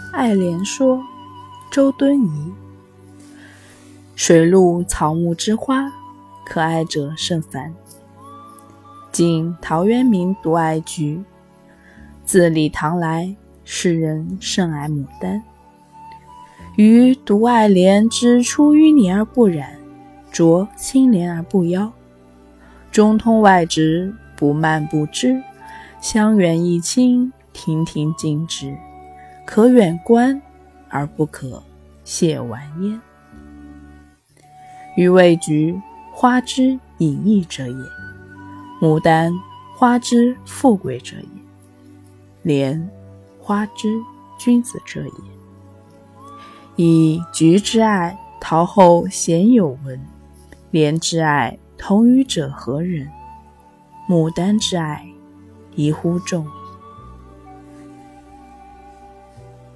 爱莲说，周敦颐。水陆草木之花，可爱者甚蕃。今陶渊明独爱菊，自李唐来，世人甚爱牡丹。予独爱莲之出淤泥而不染，濯清涟而不妖。中通外直，不蔓不枝，香远益清，亭亭净植，可远观而不可亵玩焉。予谓菊，花之隐逸者也；牡丹，花之富贵者也；莲，花之君子者也。以菊之爱，陶后鲜有闻；莲之爱，同予者何人？牡丹之爱，宜乎众矣。